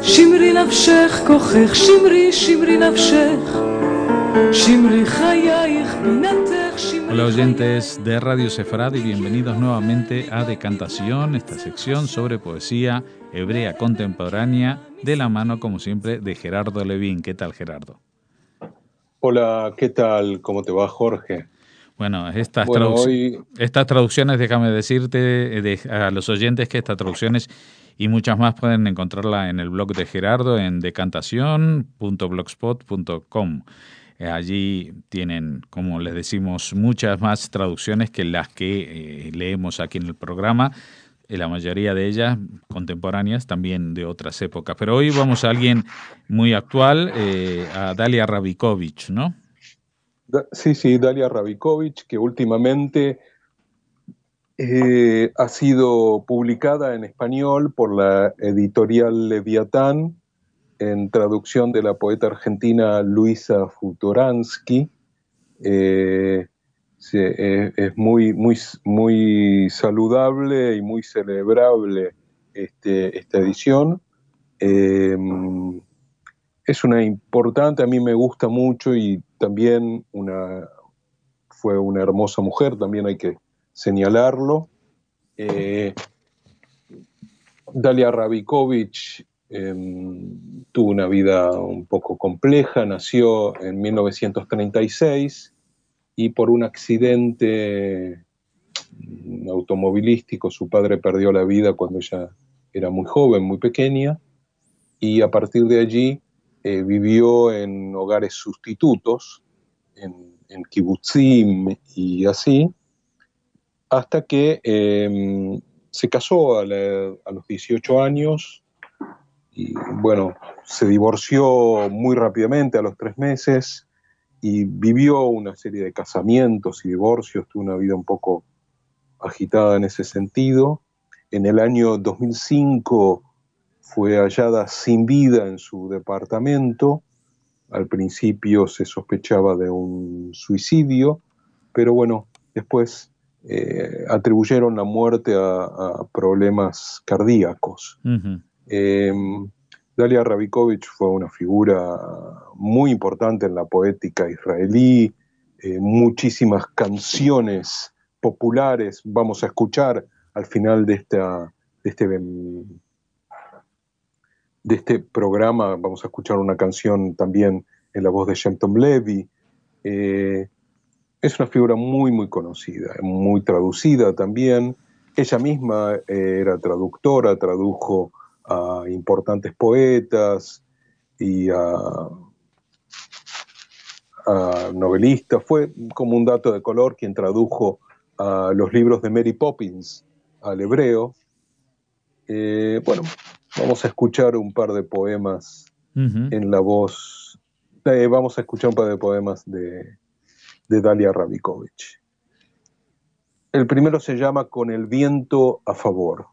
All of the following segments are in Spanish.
שמרי נפשך כוחך, שמרי נפשך, שמרי חייך בינתך, שמרי Hola oyentes de Radio Sefarad y bienvenidos nuevamente a Decantación, esta sección sobre poesía hebrea contemporánea, de la mano, como siempre, de Gerardo Levín. ¿Qué tal, Gerardo? Hola, ¿qué tal? ¿Cómo te va, Jorge? Bueno, estas Hoy traducciones, déjame decirte a los oyentes que estas traducciones y muchas más pueden encontrarla en el blog de Gerardo en decantacion.blogspot.com. Allí tienen, como les decimos, muchas más traducciones que las que leemos aquí en el programa, la mayoría de ellas contemporáneas, también de otras épocas. Pero hoy vamos a alguien muy actual, a Dalia Rabikovich, ¿no? Sí, Dalia Rabikovich, que últimamente ha sido publicada en español por la editorial Leviatán, en traducción de la poeta argentina Luisa Futoransky. Es muy saludable y muy celebrable esta edición. Es una importante, a mí me gusta mucho y también fue una hermosa mujer, también hay que señalarlo. Dalia Rabikovich tuvo una vida un poco compleja, nació en 1936 y por un accidente automovilístico su padre perdió la vida cuando ella era muy joven, muy pequeña, y a partir de allí vivió en hogares sustitutos, en kibutzim y así, hasta que se casó a los 18 años y bueno, se divorció muy rápidamente a los 3 meses y vivió una serie de casamientos y divorcios, tuvo una vida un poco agitada en ese sentido. En el año 2005 fue hallada sin vida en su departamento. Al principio se sospechaba de un suicidio, pero bueno, después atribuyeron la muerte a problemas cardíacos. Uh-huh. Dalia Rabikovich fue una figura muy importante en la poética israelí, muchísimas canciones populares vamos a escuchar al final de este programa, vamos a escuchar una canción también en la voz de Shem Tov Levi. Es una figura muy, muy conocida, muy traducida también. Ella misma era traductora, tradujo a importantes poetas y a novelistas. Fue, como un dato de color, quien tradujo a los libros de Mary Poppins al hebreo. Bueno, vamos a escuchar un par de poemas en la voz. Vamos a escuchar un par de poemas de Dalia Rabikovich. El primero se llama Con el viento a favor.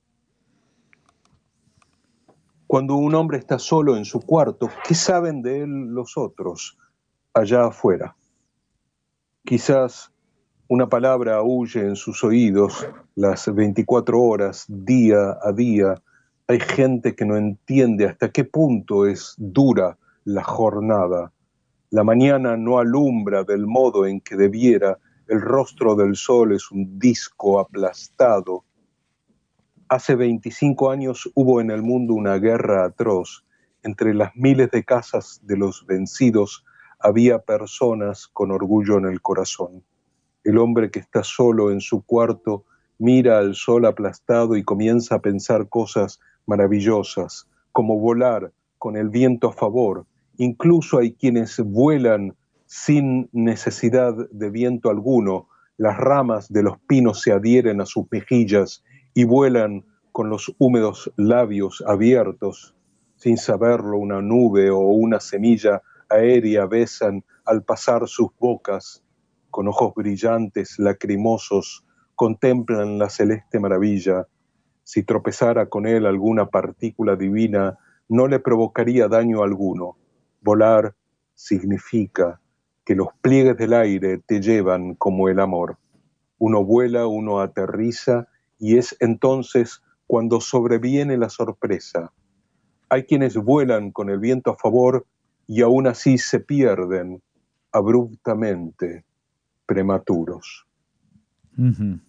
Cuando un hombre está solo en su cuarto, ¿qué saben de él los otros allá afuera? Quizás una palabra aúlle en sus oídos las 24 horas, día a día. Hay gente que no entiende hasta qué punto es dura la jornada. La mañana no alumbra del modo en que debiera, el rostro del sol es un disco aplastado. Hace 25 años hubo en el mundo una guerra atroz. Entre las miles de casas de los vencidos había personas con orgullo en el corazón. El hombre que está solo en su cuarto mira al sol aplastado y comienza a pensar cosas maravillosas, como volar con el viento a favor. Incluso hay quienes vuelan sin necesidad de viento alguno. Las ramas de los pinos se adhieren a sus mejillas y vuelan con los húmedos labios abiertos. Sin saberlo, una nube o una semilla aérea besan al pasar sus bocas. Con ojos brillantes, lacrimosos, contemplan la celeste maravilla. Si tropezara con él alguna partícula divina, no le provocaría daño alguno. Volar significa que los pliegues del aire te llevan como el amor. Uno vuela, uno aterriza, y es entonces cuando sobreviene la sorpresa. Hay quienes vuelan con el viento a favor y aún así se pierden abruptamente, prematuros. Ujú.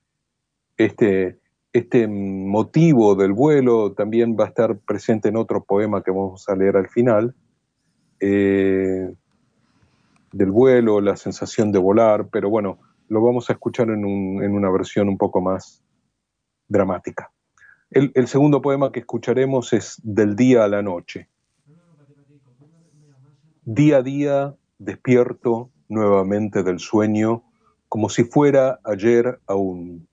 Este motivo del vuelo también va a estar presente en otro poema que vamos a leer al final, del vuelo, la sensación de volar, pero bueno, lo vamos a escuchar en una versión un poco más dramática. El segundo poema que escucharemos es Del día a la noche. Día a día despierto nuevamente del sueño, como si fuera ayer aún.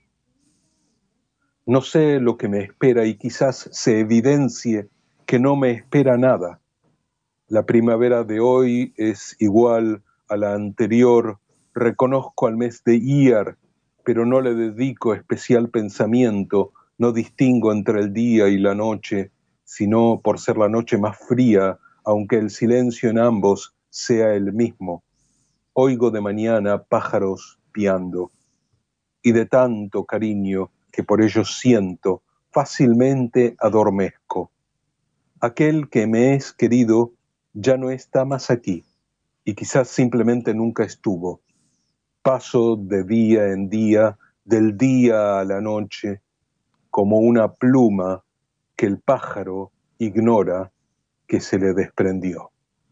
No sé lo que me espera y quizás se evidencie que no me espera nada. La primavera de hoy es igual a la anterior. Reconozco al mes de Iyar, pero no le dedico especial pensamiento. No distingo entre el día y la noche, sino por ser la noche más fría, aunque el silencio en ambos sea el mismo. Oigo de mañana pájaros piando, y de tanto cariño que por ellos siento, fácilmente adormezco. Aquel que me es querido ya no está más aquí, y quizás simplemente nunca estuvo. Paso de día en día, del día a la noche, como una pluma que el pájaro ignora que se le desprendió.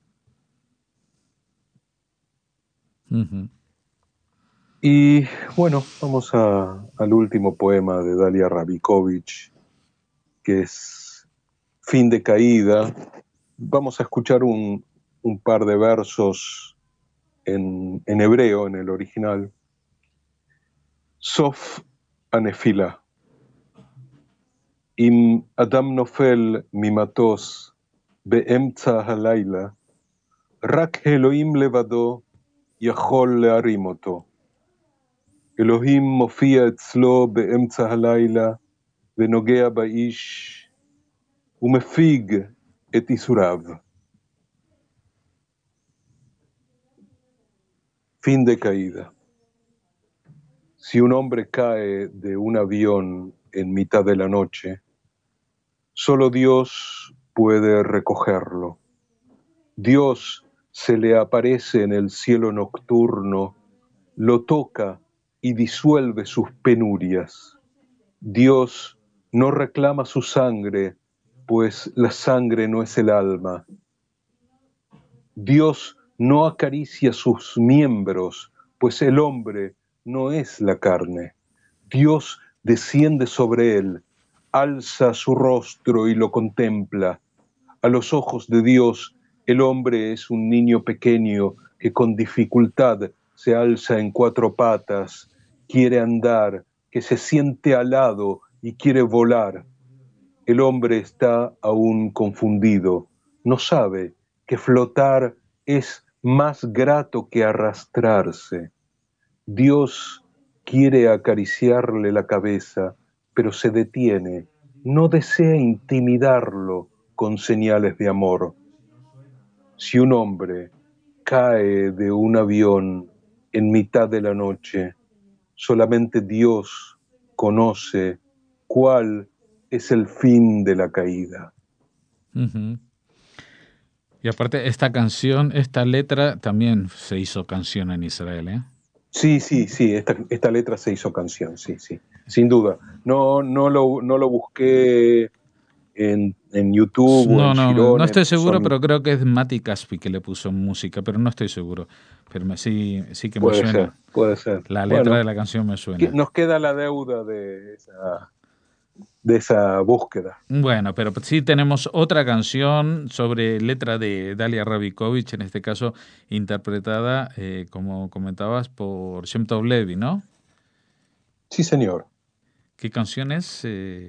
Ujú. Y bueno, vamos al último poema de Dalia Rabikovich, que es Fin de caída. Vamos a escuchar un par de versos en hebreo, en el original. Sof הנפילה. אם אדם נופל ממטוס באמצע הלילה, רק אלוהים לבדו יכול להרים אותו. אלוהים מופיע אצלו באמצע הלילה ונוגע באיש ומפיג את ייסוריו. Fin de caída. Si un hombre cae de un avión en mitad de la noche, solo Dios puede recogerlo. Dios se le aparece en el cielo nocturno, lo toca y disuelve sus penurias. Dios no reclama su sangre, pues la sangre no es el alma. Dios no acaricia sus miembros, pues el hombre no es la carne. Dios desciende sobre él, alza su rostro y lo contempla. A los ojos de Dios, el hombre es un niño pequeño que con dificultad se alza en cuatro patas, quiere andar, que se siente alado y quiere volar. El hombre está aún confundido, no sabe que flotar es más grato que arrastrarse. Dios quiere acariciarle la cabeza, pero se detiene, no desea intimidarlo con señales de amor. Si un hombre cae de un avión en mitad de la noche, solamente Dios conoce cuál es el fin de la caída. Ujú. Y aparte, esta canción, esta letra también se hizo canción en Israel, ¿eh? Sí, esta letra se hizo canción, sí, sin duda. No lo busqué en YouTube o en No Chirones, estoy seguro, pero creo que es Mati Caspi que le puso música, pero no estoy seguro. Pero sí que me suena. puede ser. La letra Bueno, de la canción me suena. nos queda la deuda de esa búsqueda. Bueno, pero sí tenemos otra canción sobre letra de Dalia Rabikovich, en este caso interpretada, como comentabas, por Shem Tov Levi, ¿no? Sí, señor. ¿Qué canción es?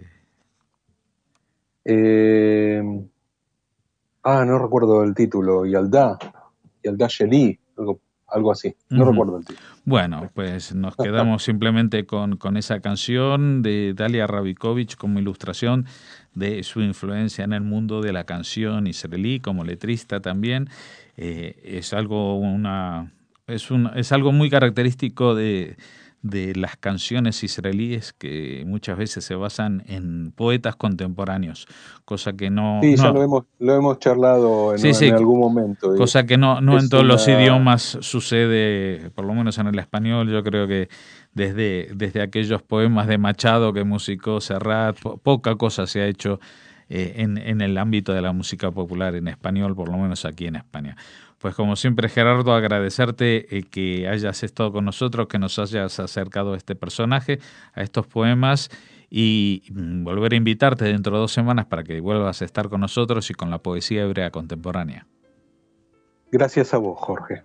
No recuerdo el título. Yalda Sheli, algo así. No recuerdo el título. Bueno, pues nos quedamos simplemente con esa canción de Dalia Rabikovich como ilustración de su influencia en el mundo de la canción israelí como letrista también. Es algo muy característico de de las canciones israelíes que muchas veces se basan en poetas contemporáneos, cosa que no... Sí, ya no lo hemos charlado en algún momento. Cosa que no en todos los idiomas sucede, por lo menos en el español. Yo creo que desde aquellos poemas de Machado que musicó Serrat, poca cosa se ha hecho en el ámbito de la música popular en español, por lo menos aquí en España. Pues como siempre, Gerardo, agradecerte que hayas estado con nosotros, que nos hayas acercado a este personaje, a estos poemas, y volver a invitarte dentro de 2 semanas para que vuelvas a estar con nosotros y con la poesía hebrea contemporánea. Gracias a vos, Jorge.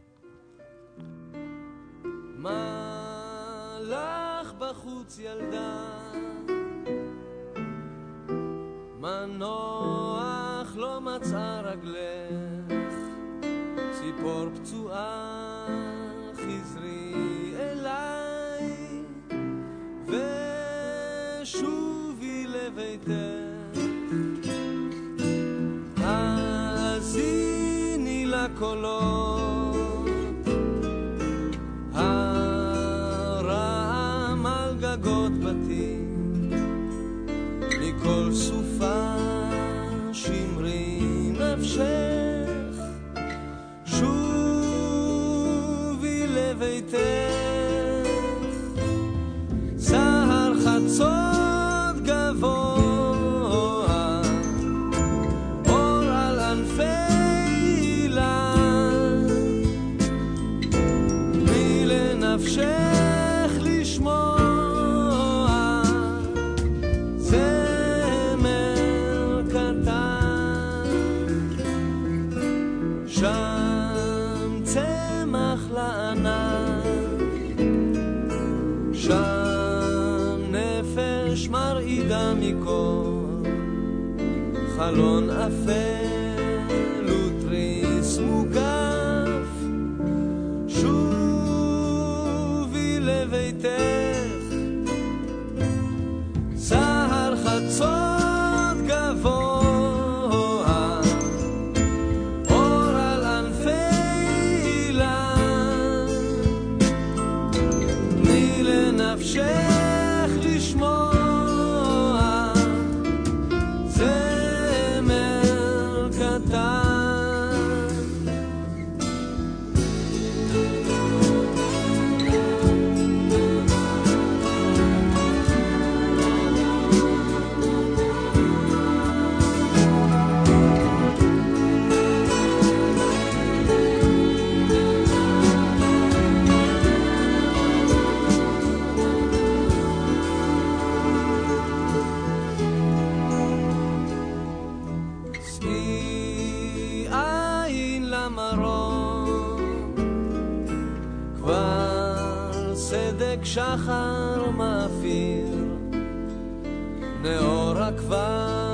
מנוח לא מצא רגלך, ציפור פצועה חזרי אליי, ושובי לביתך, האזיני לקולות, הרעם על גגות בתים, מכל סופה שמרי נפשך, שובי לביתך, סהר חצות גבוה, אור על ענפי אילן, תני לנפשך לשמוע שם צמח לענן, שם נפש מרעידה מכל, חלון אפל ותריס מוגף, שובי לביתך, סהר חצות גבוה, נפשך לשמוע זמר קטן. שחר מאפיר, נאורה כבר